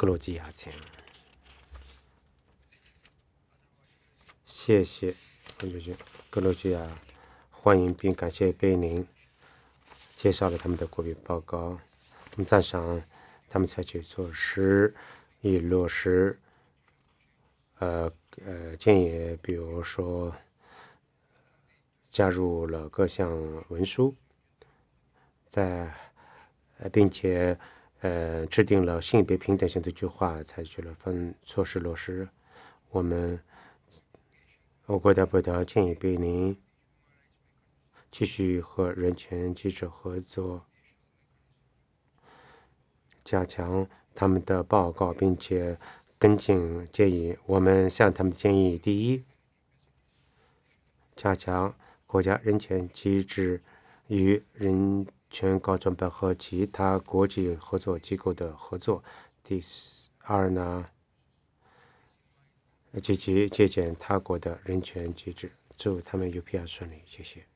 格鲁吉亚前。谢谢格鲁吉亚，欢迎并感谢贝宁介绍了他们的国别报告。我们赞赏他们采取措施以落实建议，比如说加入了各项文书，并且制定了性别平等性的计划，采取了措施落实。我国代表建议贝宁继续和人权机制合作，加强他们的报告，并且跟进建议。我们向他们的建议：第一，加强国家人权机制与人权高专班和其他国际合作机构的合作；第二呢，积极借鉴他国的人权机制。祝他们 UPR 顺利，谢谢。